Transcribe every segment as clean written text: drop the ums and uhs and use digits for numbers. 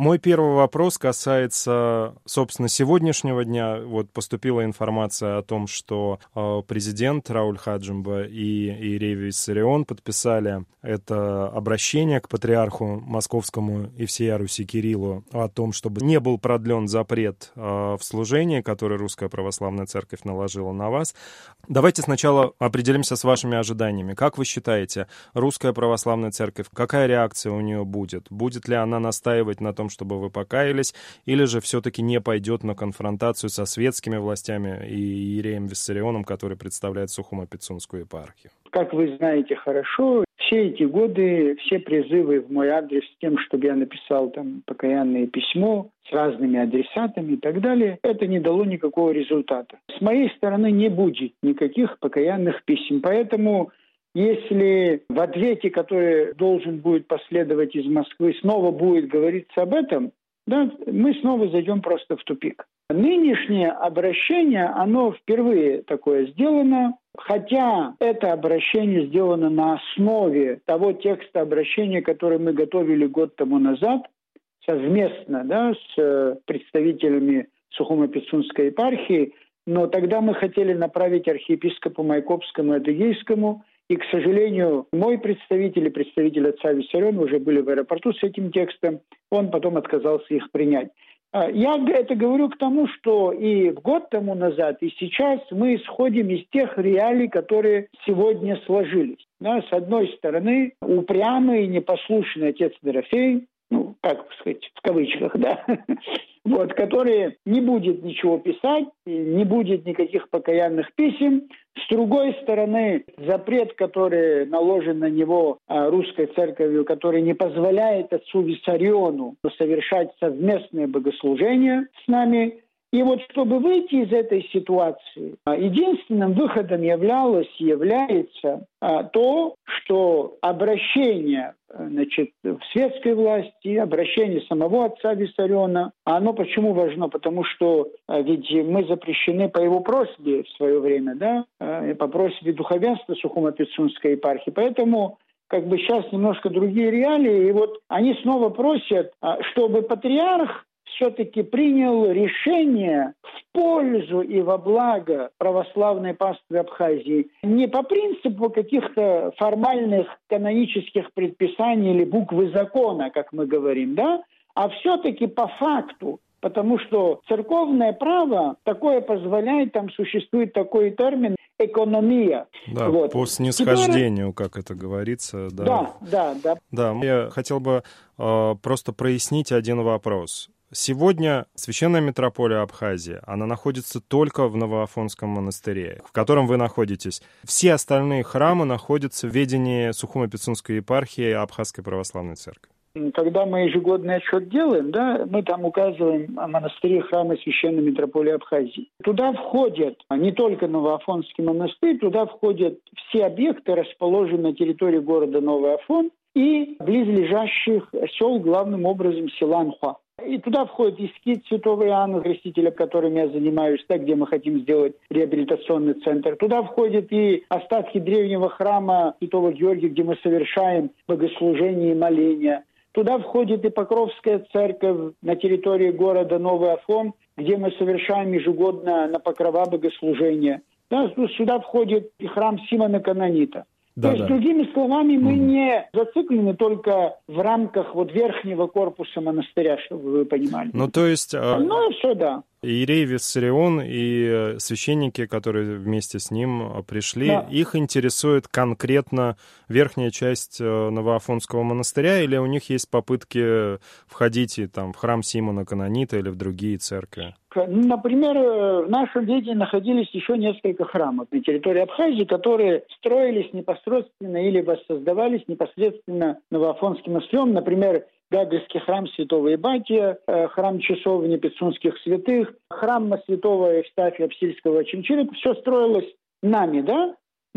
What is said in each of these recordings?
Мой первый вопрос касается, собственно, сегодняшнего дня. Вот поступила информация о том, что президент Рауль Хаджимба и Иерей Виссарион подписали это обращение к патриарху Московскому и всея Руси Кириллу о том, чтобы не был продлен запрет в служении, который Русская Православная Церковь наложила на вас. Давайте сначала определимся с вашими ожиданиями. Как вы считаете, Русская Православная Церковь, какая реакция у нее будет? Будет ли она настаивать на том, чтобы вы покаялись, или же все-таки не пойдет на конфронтацию со светскими властями и Иереем Виссарионом, который представляет Сухумо-Пицунскую епархию? Как вы знаете хорошо, все эти годы, все призывы в мой адрес с тем, чтобы я написал там покаянное письмо с разными адресатами и так далее, это не дало никакого результата. С моей стороны не будет никаких покаянных писем, поэтому если в ответе, который должен будет последовать из Москвы, снова будет говориться об этом, да, мы снова зайдем просто в тупик. Нынешнее обращение, оно впервые такое сделано, хотя это обращение сделано на основе того текста обращения, который мы готовили год тому назад, совместно, да, с представителями Сухумо-Пицунской епархии, но тогда мы хотели направить архиепископу Майкопскому и Адыгейскому, и, к сожалению, мой представитель и представитель отца Виссариона уже были в аэропорту с этим текстом, он потом отказался их принять. Я это говорю к тому, что и год тому назад, и сейчас мы исходим из тех реалий, которые сегодня сложились. Да, с одной стороны, упрямый и непослушный отец Дорофей, ну, как сказать, в кавычках, да, вот, который не будет ничего писать, не будет никаких покаянных писем. С другой стороны, запрет, который наложен на него русской церковью, который не позволяет отцу Виссариону совершать совместное богослужение с нами. И вот чтобы выйти из этой ситуации, единственным выходом является то, что обращение, значит, в светской власти, обращение самого отца Виссариона, оно почему важно? Потому что ведь мы запрещены по его просьбе в свое время, да, по просьбе духовенства Сухумо-Пицунской епархии. Поэтому как бы сейчас немножко другие реалии, и вот они снова просят, чтобы патриарх все-таки принял решение в пользу и во благо православной паствы Абхазии не по принципу каких-то формальных канонических предписаний или буквы закона, как мы говорим, да, а все-таки по факту. Потому что церковное право такое позволяет, там существует такой термин «экономия». Да, вот. по снисхождению, как это говорится. Да. Да, я хотел бы просто прояснить один вопрос. Сегодня Священная митрополия Абхазии, она находится только в Новоафонском монастыре, в котором вы находитесь. Все остальные храмы находятся в ведении Сухумо-Пицунской епархии Абхазской православной церкви. Когда мы ежегодный отчет делаем, да, мы там указываем о монастыре, храмы Священной митрополии Абхазии. Туда входят не только Новоафонский монастырь, туда входят все объекты, расположенные на территории города Новый Афон и близлежащих сел, главным образом села Анхуа. И туда входит и скит Святого Иоанна Крестителя, которым я занимаюсь, да, где мы хотим сделать реабилитационный центр. Туда входят и остатки древнего храма Святого Георгия, где мы совершаем богослужение и моления. Туда входит и Покровская церковь на территории города Новый Афон, где мы совершаем ежегодно на покрова богослужения. Да, сюда входит и храм Симона Канонита. То есть, другими словами, мы не зациклены только в рамках вот верхнего корпуса монастыря, чтобы вы понимали. Ну, то есть... Ну, и все, да. Иерей Виссарион и священники, которые вместе с ним пришли, да. Их интересует конкретно верхняя часть Новоафонского монастыря, или у них есть попытки входить и, там, в храм Симона Канонита или в другие церкви? Например, в нашем ведении находились еще несколько храмов на территории Абхазии, которые строились непосредственно или воссоздавались непосредственно Новоафонским монастырем. Например, Гагрский храм святого Ибатия, храм часовни Пицунских святых, храм святого Евстафия Псильского Чемчира. Это все строилось нами, да?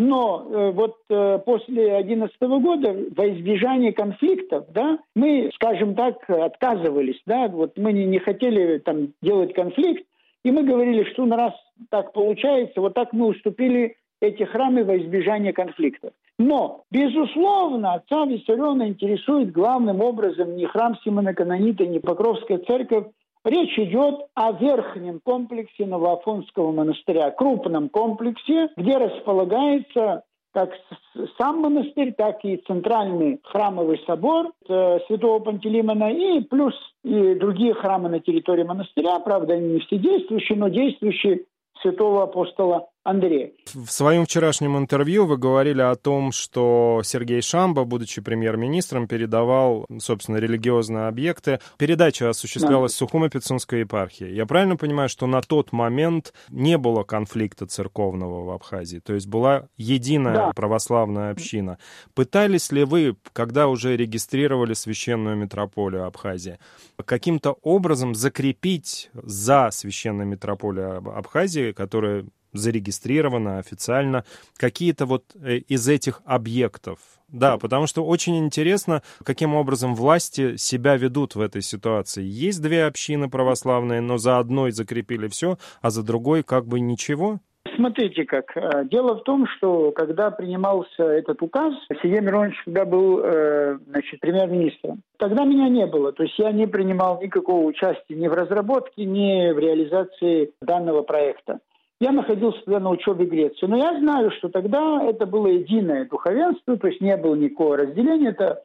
Но вот после 2011 года во избежание конфликтов, да, мы, скажем так, отказывались, да, вот мы не хотели там делать конфликт, и мы говорили, что раз так получается, вот так мы уступили эти храмы во избежание конфликтов. Но, безусловно, отца Виссариона интересует главным образом не храм Симона Канонита, не Покровская церковь. Речь идет о верхнем комплексе Новоафонского монастыря, крупном комплексе, где располагается как сам монастырь, так и центральный храмовый собор святого Пантелеймона, и плюс и другие храмы на территории монастыря. Правда, они не все действующие, но действующие святого апостола Андрея. В своем вчерашнем интервью вы говорили о том, что Сергей Шамба, будучи премьер-министром, передавал, собственно, религиозные объекты. Передача осуществлялась в Сухумо-Пицунской епархии. Я правильно понимаю, что на тот момент не было конфликта церковного в Абхазии? То есть была единая православная община. Пытались ли вы, когда уже регистрировали священную митрополию Абхазии, каким-то образом закрепить за священной митрополией Абхазии, которая зарегистрировано официально, какие-то вот из этих объектов? Да, потому что очень интересно, каким образом власти себя ведут в этой ситуации. Есть две общины православные, но за одной закрепили все, а за другой как бы ничего? Смотрите как. Дело в том, что когда принимался этот указ, Сергей Миронович тогда был премьер-министром. Тогда меня не было. То есть я не принимал никакого участия ни в разработке, ни в реализации данного проекта. Я находился тогда на учебе в Греции. Но я знаю, что тогда это было единое духовенство, то есть не было никакого разделения. Это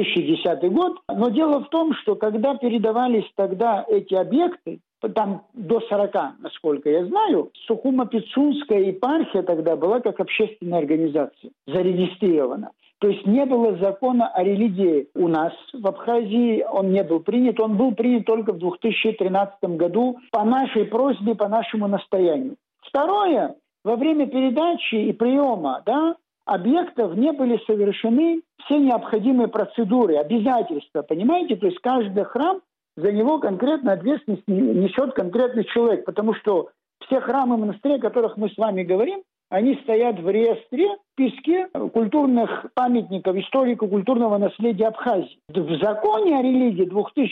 2010 год. Но дело в том, что когда передавались тогда эти объекты, там до 40, насколько я знаю, Сухумо-Пицунская епархия тогда была как общественная организация, зарегистрирована. То есть не было закона о религии у нас в Абхазии, он не был принят. Он был принят только в 2013 году по нашей просьбе, по нашему настоянию. Второе, во время передачи и приема объектов не были совершены все необходимые процедуры, обязательства, понимаете? То есть каждый храм, за него конкретно ответственность несет конкретный человек, потому что все храмы и монастыри, о которых мы с вами говорим, они стоят в реестре, в списке культурных памятников, историко-культурного наследия Абхазии. В законе о религии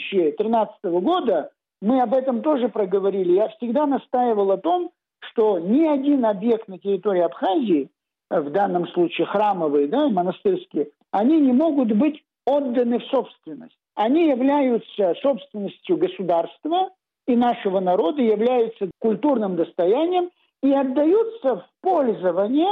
2013 года мы об этом тоже проговорили. Я всегда настаивал о том, что ни один объект на территории Абхазии, в данном случае храмовые, монастырские, они не могут быть отданы в собственность. Они являются собственностью государства и нашего народа, являются культурным достоянием и отдаются в пользование,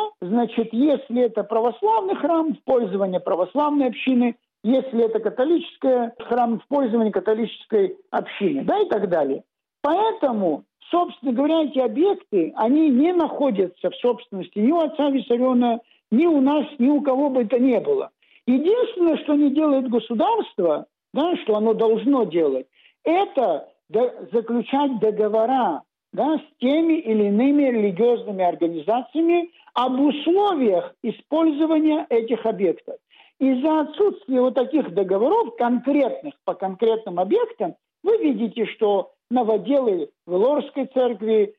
если это православный храм, в пользование православной общины, если это католический храм, в пользование католической общины, и так далее. Поэтому, собственно говоря, эти объекты, они не находятся в собственности ни у отца Виссариона, ни у нас, ни у кого бы это ни было. Единственное, что не делает государство, что оно должно делать, это заключать договора с теми или иными религиозными организациями об условиях использования этих объектов. Из-за отсутствия вот таких договоров конкретных по конкретным объектам, вы видите, что новоделы в Лорской церкви,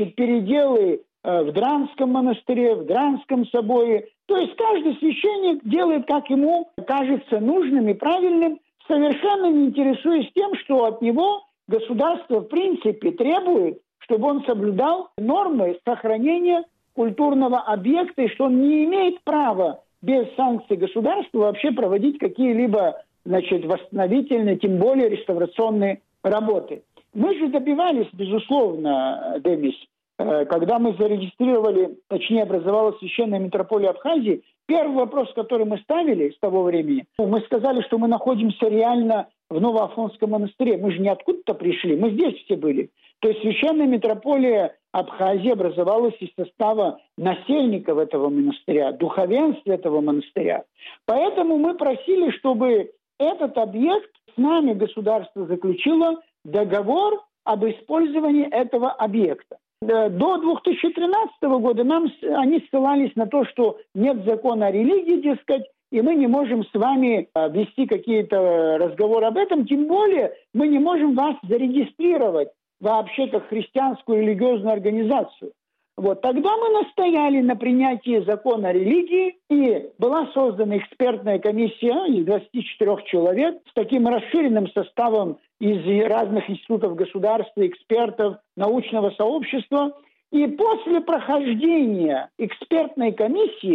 переделы в Дранском монастыре, в Дранском соборе. То есть каждый священник делает, как ему кажется нужным и правильным, совершенно не интересуясь тем, что от него государство в принципе требует, чтобы он соблюдал нормы сохранения культурного объекта, и что он не имеет права без санкций государства вообще проводить какие-либо восстановительные, тем более реставрационные работы. Мы же добивались, безусловно, Демис, когда мы зарегистрировали, точнее образовалась священная митрополия Абхазии, первый вопрос, который мы ставили с того времени, мы сказали, что мы находимся реально в Новоафонском монастыре. Мы же не откуда-то пришли, мы здесь все были. То есть священная митрополия Абхазии образовалась из состава насельников этого монастыря, духовенства этого монастыря. Поэтому мы просили, чтобы этот объект с нами государство заключило договор об использовании этого объекта. До 2013 года они ссылались на то, что нет закона о религии, дескать, и мы не можем с вами вести какие-то разговоры об этом, тем более мы не можем вас зарегистрировать вообще как христианскую религиозную организацию. Тогда мы настояли на принятии закона о религии, и была создана экспертная комиссия из 24 человек с таким расширенным составом из разных институтов государства, экспертов, научного сообщества. И после прохождения экспертной комиссии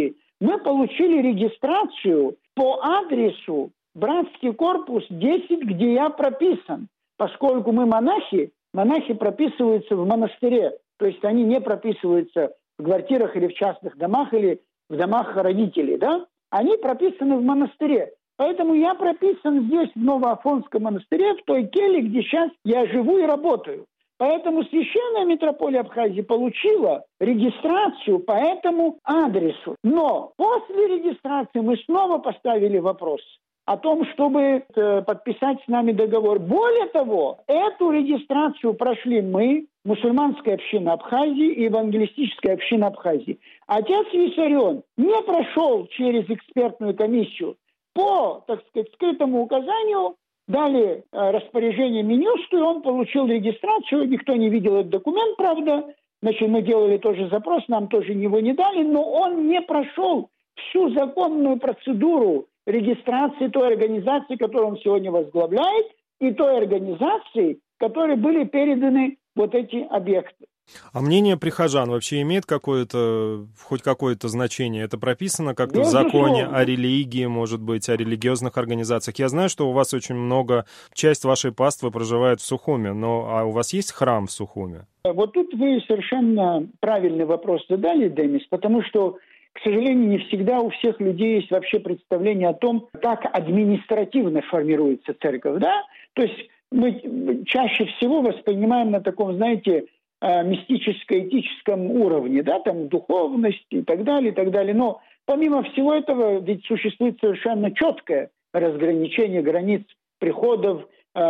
мы получили регистрацию по адресу Братский корпус 10, где я прописан. Поскольку мы монахи прописываются в монастыре. То есть они не прописываются в квартирах или в частных домах, или в домах родителей, да? Они прописаны в монастыре. Поэтому я прописан здесь, в Новоафонском монастыре, в той келье, где сейчас я живу и работаю. Поэтому Священная митрополия Абхазии получила регистрацию по этому адресу. Но после регистрации мы снова поставили вопрос о том, чтобы подписать с нами договор. Более того, эту регистрацию прошли мы, мусульманская община Абхазии и евангелистическая община Абхазии. Отец Виссарион не прошел через экспертную комиссию. По, так сказать, скрытому указанию дали распоряжение Минюсту, и он получил регистрацию. Никто не видел этот документ, правда. Значит, мы делали тоже запрос, нам тоже его не дали, но он не прошел всю законную процедуру регистрации той организации, которую он сегодня возглавляет, и той организации, которой были переданы вот эти объекты. А мнение прихожан вообще имеет хоть какое-то значение? Это прописано как-то в законе о религии, может быть, о религиозных организациях? Я знаю, что у вас очень часть вашей паствы проживает в Сухуми, а у вас есть храм в Сухуми? Вот тут вы совершенно правильный вопрос задали, Демис, потому что, к сожалению, не всегда у всех людей есть вообще представление о том, как административно формируется церковь, да? То есть мы чаще всего воспринимаем на таком, знаете, мистическо-этическом уровне, да, там духовность и так далее, и так далее. Но помимо всего этого ведь существует совершенно четкое разграничение границ приходов,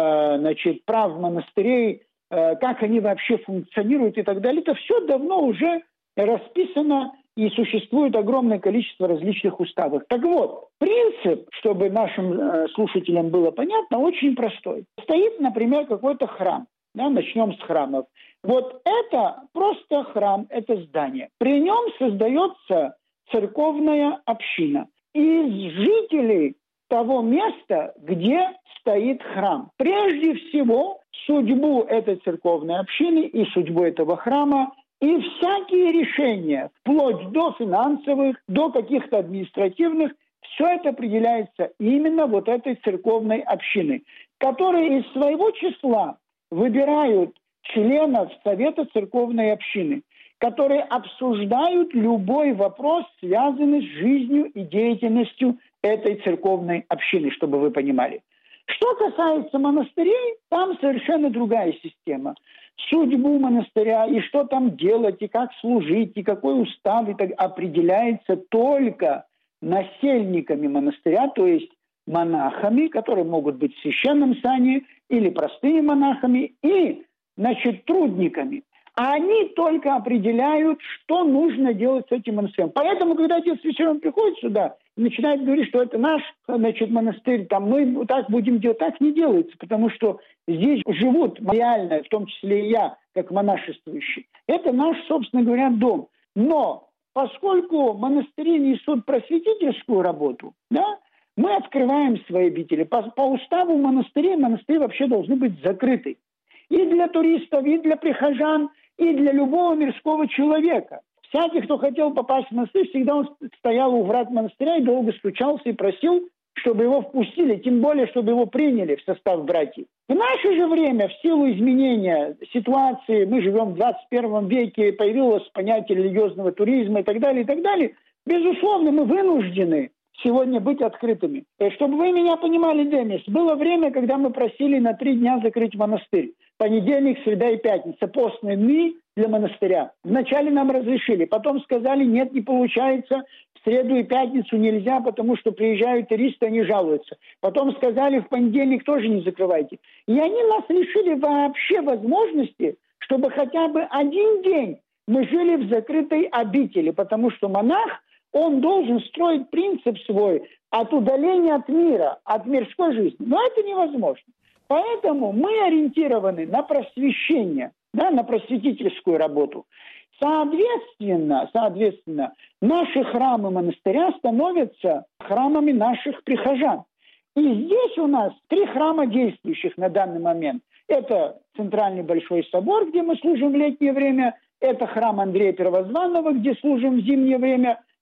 прав монастырей, как они вообще функционируют и так далее. Это все давно уже расписано и существует огромное количество различных уставов. Так вот, принцип, чтобы нашим слушателям было понятно, очень простой. Стоит, например, какой-то храм. Да, начнем с храмов. Вот это просто храм, это здание. При нем создается церковная община из жителей того места, где стоит храм. Прежде всего, судьбу этой церковной общины и судьбу этого храма и всякие решения, вплоть до финансовых, до каких-то административных, все это определяется именно вот этой церковной общиной, которая из своего числа выбирают членов Совета церковной общины, которые обсуждают любой вопрос, связанный с жизнью и деятельностью этой церковной общины, чтобы вы понимали. Что касается монастырей, там совершенно другая система. Судьбу монастыря и что там делать, и как служить, и какой устав и так, определяется только насельниками монастыря, то есть монахами, которые могут быть в священном сане, или простыми монахами, и, трудниками. А они только определяют, что нужно делать с этим монастырем. Поэтому, когда отец Виссарион приходит сюда и начинает говорить, что это наш, монастырь, там мы так будем делать, так не делается, потому что здесь живут реально, в том числе и я, как монашествующий. Это наш, собственно говоря, дом. Но поскольку монастыри несут просветительскую работу, да, мы открываем свои обители. По уставу монастырей вообще должны быть закрыты. И для туристов, и для прихожан, и для любого мирского человека. Всякий, кто хотел попасть в монастырь, всегда он стоял у врат монастыря и долго стучался и просил, чтобы его впустили, тем более, чтобы его приняли в состав братьев. В наше же время, в силу изменения ситуации, мы живем в 21 веке, появилось понятие религиозного туризма и так далее, безусловно, мы вынуждены сегодня быть открытыми. Чтобы вы меня понимали, Демис, было время, когда мы просили на 3 дня закрыть монастырь. Понедельник, среда и пятница. Постные дни для монастыря. Вначале нам разрешили, потом сказали, нет, не получается. В среду и пятницу нельзя, потому что приезжают туристы, они жалуются. Потом сказали, в понедельник тоже не закрывайте. И они нас лишили вообще возможности, чтобы хотя бы один день мы жили в закрытой обители, потому что монах, он должен строить принцип свой от удаления от мира, от мирской жизни. Но это невозможно. Поэтому мы ориентированы на просвещение, да, на просветительскую работу. Соответственно, наши храмы монастыря становятся храмами наших прихожан. И здесь у нас 3 храма действующих на данный момент. Это Центральный Большой собор, где мы служим в летнее время. Это храм Андрея Первозванного, где служим в зимнее время.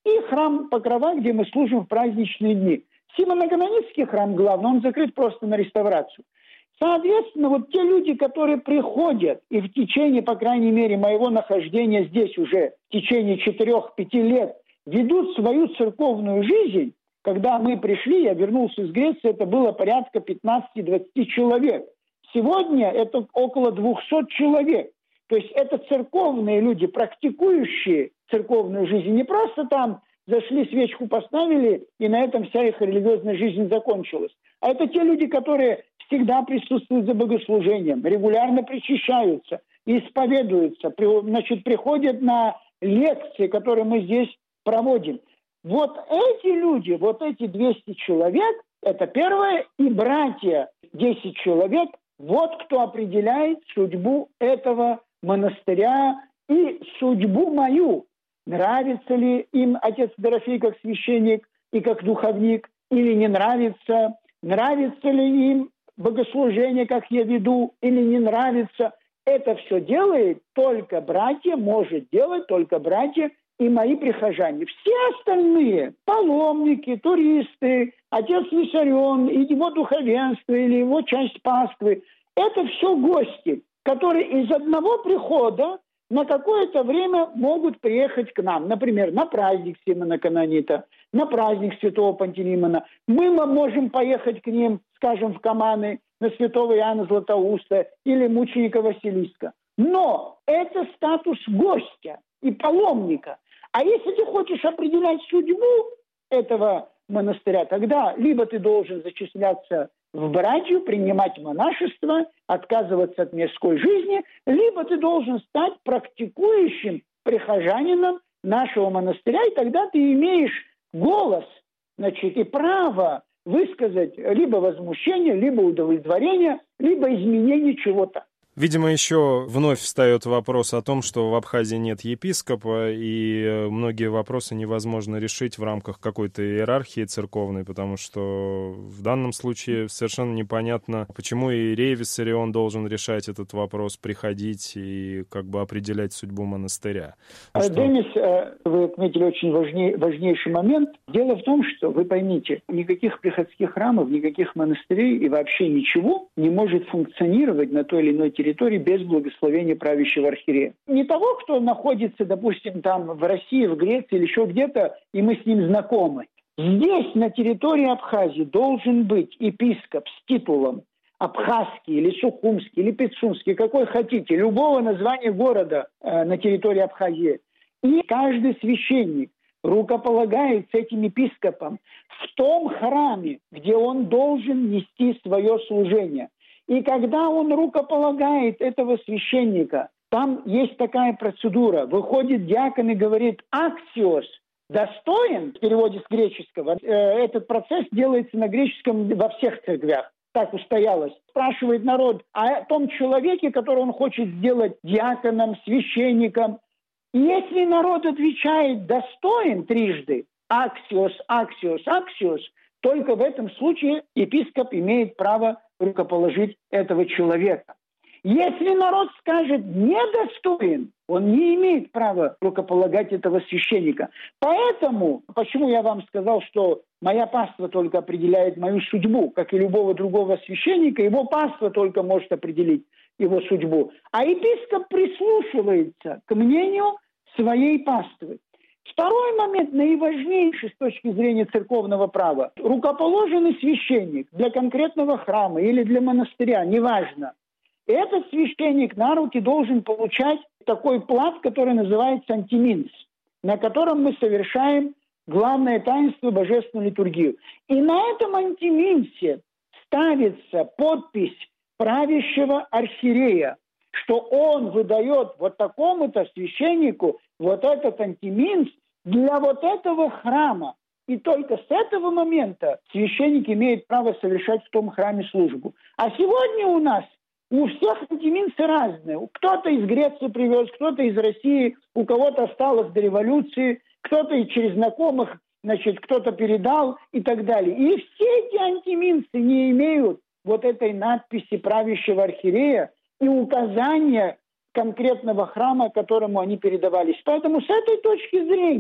и храм Покрова, где мы служим в праздничные дни. Симоно-Канонитский храм главный, он закрыт просто на реставрацию. Соответственно, вот те люди, которые приходят и в течение, по крайней мере, моего нахождения здесь уже в течение 4-5 лет ведут свою церковную жизнь, когда мы пришли, я вернулся из Греции, это было порядка 15-20 человек. Сегодня это около 200 человек. То есть это церковные люди, практикующие церковную жизнь. Не просто там зашли, свечку поставили, и на этом вся их религиозная жизнь закончилась. А это те люди, которые всегда присутствуют за богослужением, регулярно причащаются, исповедуются, приходят на лекции, которые мы здесь проводим. Вот эти люди, вот эти 200 человек, это первое, и братья 10 человек, вот кто определяет судьбу этого монастыря и судьбу мою. Нравится ли им отец Дорофей как священник и как духовник, или не нравится, нравится ли им богослужение, как я веду, или не нравится. Это все делает только братья, может делать только братья и мои прихожане. Все остальные, паломники, туристы, отец Виссарион, и его духовенство, или его часть паствы, это все гости, которые из одного прихода на какое-то время могут приехать к нам. Например, на праздник Симона Канонита, на праздник святого Пантелеймона. Мы можем поехать к ним, скажем, в Каманы, на святого Иоанна Златоуста или мученика Василиска. Но это статус гостя и паломника. А если ты хочешь определять судьбу этого монастыря, тогда либо ты должен зачисляться в братью, принимать монашество, отказываться от мирской жизни, либо ты должен стать практикующим прихожанином нашего монастыря, и тогда ты имеешь голос, значит, и право высказать либо возмущение, либо удовлетворение, либо изменение чего-то. Видимо, еще вновь встает вопрос о том, что в Абхазии нет епископа, и многие вопросы невозможно решить в рамках какой-то иерархии церковной, потому что в данном случае совершенно непонятно, почему иерей Виссарион должен решать этот вопрос, приходить и как бы определять судьбу монастыря. Денис, вы отметили очень важнейший момент. Дело в том, что, вы поймите, никаких приходских храмов, никаких монастырей и вообще ничего не может функционировать на той или иной территории без благословения правящего архиерея. Не того, кто находится, допустим, там в России, в Греции или еще где-то, и мы с ним знакомы. Здесь, на территории Абхазии, должен быть епископ с титулом Абхазский, или Сухумский, или Пицунский, какой хотите, любого названия города на территории Абхазии. И каждый священник рукополагает с этим епископом в том храме, где он должен нести свое служение. И когда он рукополагает этого священника, там есть такая процедура. Выходит диакон и говорит «аксиос», «достоин», в переводе с греческого. Этот процесс делается на греческом во всех церквях. Так устоялось. Спрашивает народ о том человеке, которого он хочет сделать диаконом, священником. И если народ отвечает «достоин» трижды, «аксиос», «аксиос», «аксиос», только в этом случае епископ имеет право рукоположить этого человека. Если народ скажет «недостоин», он не имеет права рукополагать этого священника. Поэтому, почему я вам сказал, что моя паства только определяет мою судьбу, как и любого другого священника, его паства только может определить его судьбу. А епископ прислушивается к мнению своей паствы. Второй момент, наиважнейший с точки зрения церковного права. Рукоположенный священник для конкретного храма или для монастыря, неважно, этот священник на руки должен получать такой плат, который называется антиминс, на котором мы совершаем главное таинство божественную литургию. И на этом антиминсе ставится подпись правящего архиерея, что он выдает вот такому-то священнику вот этот антиминс для вот этого храма. И только с этого момента священник имеет право совершать в том храме службу. А сегодня у нас у всех антиминсы разные. Кто-то из Греции привез, кто-то из России, у кого-то осталось до революции, кто-то и через знакомых, значит, кто-то передал и так далее. И все эти антиминсы не имеют вот этой надписи правящего архиерея и указания конкретного храма, которому они передавались. Поэтому с этой точки зрения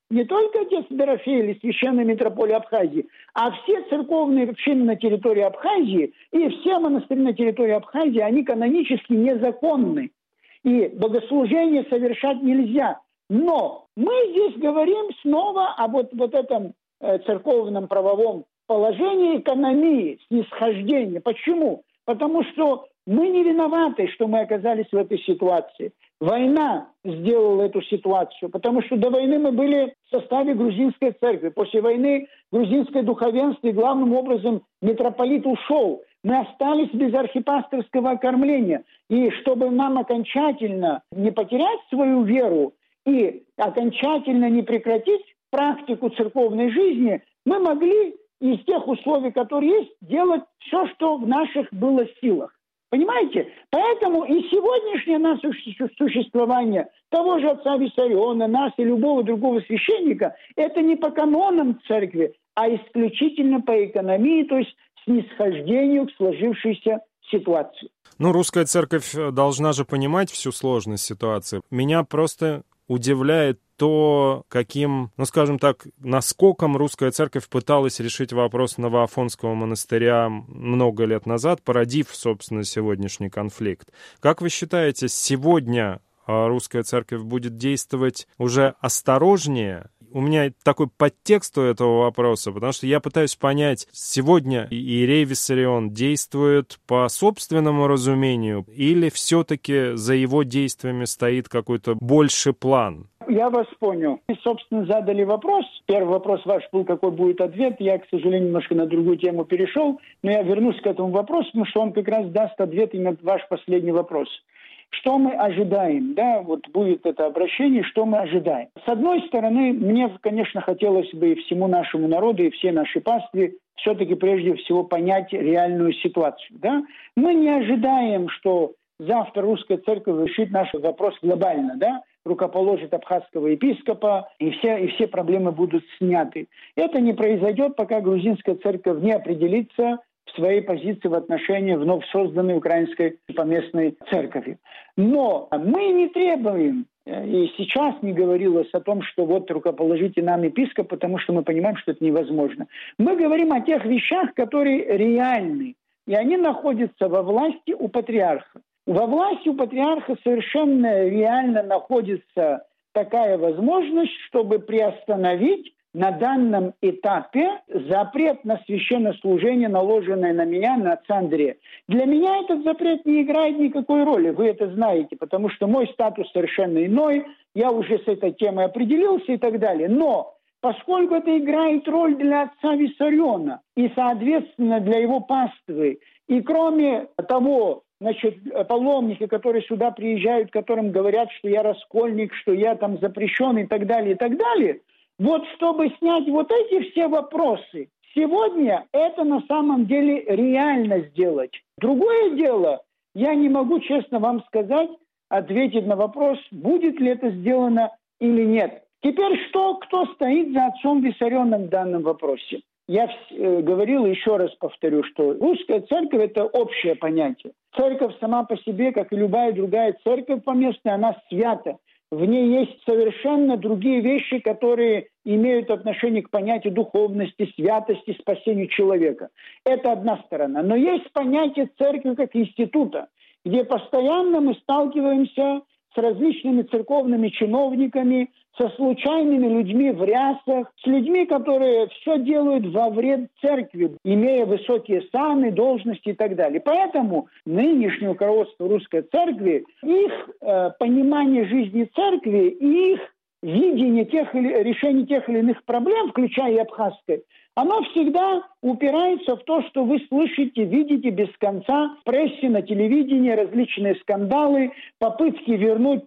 не только отец Дорофей или священный митрополия Абхазии, а все церковные общины на территории Абхазии и все монастыри на территории Абхазии, они канонически незаконны. И богослужение совершать нельзя. Но мы здесь говорим снова об вот этом церковном правовом положении экономии, снисхождения. Почему? Потому что мы не виноваты, что мы оказались в этой ситуации. Война сделала эту ситуацию, потому что до войны мы были в составе грузинской церкви. После войны грузинское духовенство и главным образом митрополит ушел. Мы остались без архипасторского окормления. И чтобы нам окончательно не потерять свою веру и окончательно не прекратить практику церковной жизни, мы могли из тех условий, которые есть, делать все, что в наших было силах. Понимаете? Поэтому и сегодняшнее наше существование того же отца Виссариона, нас и любого другого священника, это не по канонам церкви, а исключительно по экономии, то есть снисхождению к сложившейся ситуации. Ну, русская церковь должна же понимать всю сложность ситуации. Меня просто удивляет то, каким, ну, скажем так, наскоком русская церковь пыталась решить вопрос Новоафонского монастыря много лет назад, породив, собственно, сегодняшний конфликт. Как вы считаете, сегодня русская церковь будет действовать уже осторожнее? У меня такой подтекст у этого вопроса, потому что я пытаюсь понять, сегодня иерей Виссарион действует по собственному разумению или все-таки за его действиями стоит какой-то больший план? Я вас понял. Вы, собственно, задали вопрос. Первый вопрос ваш был, какой будет ответ. Я, к сожалению, немножко на другую тему перешел, но я вернусь к этому вопросу, потому что он как раз даст ответ именно на ваш последний вопрос. Что мы ожидаем? Да, вот будет это обращение, что мы ожидаем. С одной стороны, мне, конечно, хотелось бы и всему нашему народу, и всей нашей пастве все-таки прежде всего понять реальную ситуацию. Да? Мы не ожидаем, что завтра русская церковь решит наш вопрос глобально, да? Рукоположит абхазского епископа, и все проблемы будут сняты. Это не произойдет, пока грузинская церковь не определится в своей позиции в отношении вновь созданной украинской поместной церкви. Но мы не требуем, и сейчас не говорилось о том, что вот рукоположите нам епископ, потому что мы понимаем, что это невозможно. Мы говорим о тех вещах, которые реальны, и они находятся во власти у патриарха. Во власти у патриарха совершенно реально находится такая возможность, чтобы приостановить на данном этапе запрет на священнослужение, наложенное на меня, на отца Андрея. Для меня этот запрет не играет никакой роли, вы это знаете, потому что мой статус совершенно иной, я уже с этой темой определился и так далее. Но поскольку это играет роль для отца Виссариона и, соответственно, для его паствы, и кроме того, паломники, которые сюда приезжают, которым говорят, что я раскольник, что я там запрещен и так далее, вот чтобы снять вот эти все вопросы, сегодня это на самом деле реально сделать. Другое дело, я не могу честно вам сказать, ответить на вопрос, будет ли это сделано или нет. Теперь кто стоит за отцом Виссарионом в данном вопросе? Я говорил, еще раз повторю, что русская церковь – это общее понятие. Церковь сама по себе, как и любая другая церковь поместная, она свята. В ней есть совершенно другие вещи, которые имеют отношение к понятию духовности, святости, спасению человека. Это одна сторона. Но есть понятие церкви как института, где постоянно мы сталкиваемся с различными церковными чиновниками, со случайными людьми в рясах, с людьми, которые все делают во вред церкви, имея высокие саны, должности и так далее. Поэтому нынешнее руководство русской церкви, их понимание жизни церкви и их видение решения тех или иных проблем, включая и абхазской, оно всегда упирается в то, что вы слышите, видите без конца в прессе, на телевидении различные скандалы, попытки вернуть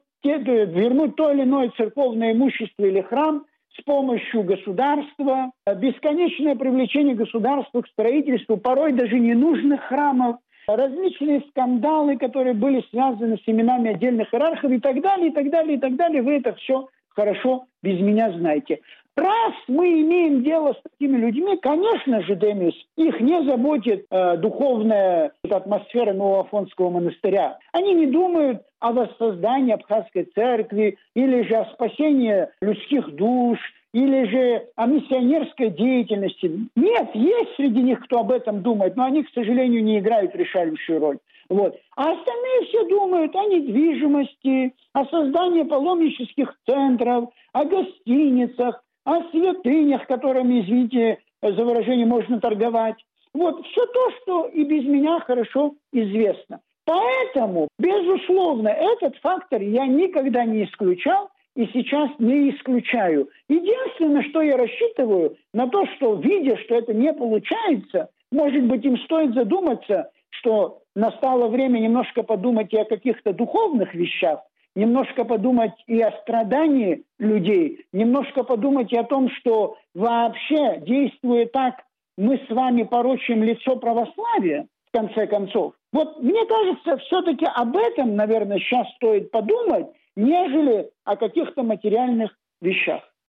то или иное церковное имущество или храм с помощью государства, бесконечное привлечение государства к строительству порой даже ненужных храмов, различные скандалы, которые были связаны с именами отдельных иерархов и так далее, и так далее, и так далее. Вы это все хорошо без меня знаете. Раз мы имеем дело с такими людьми, конечно же, Демис, их не заботит духовная атмосфера Новоафонского монастыря. Они не думают о воссоздании Абхазской церкви или же о спасении людских душ, или же о миссионерской деятельности. Нет, есть среди них, кто об этом думает, но они, к сожалению, не играют решающую роль. Вот. А остальные все думают о недвижимости, о создании паломнических центров, о гостиницах, о святынях, которыми, извините за выражение, можно торговать. Вот все то, что и без меня хорошо известно. Поэтому, безусловно, этот фактор я никогда не исключал и сейчас не исключаю. Единственное, что я рассчитываю, на то, что, видя, что это не получается, может быть, им стоит задуматься, что настало время немножко подумать и о каких-то духовных вещах, немножко подумать и о страдании людей, немножко подумать и о том, что вообще, действуя так, мы с вами порочим лицо православия, в конце концов. Вот мне кажется, все-таки об этом, наверное, сейчас стоит подумать, нежели о каких-то материальных вещах.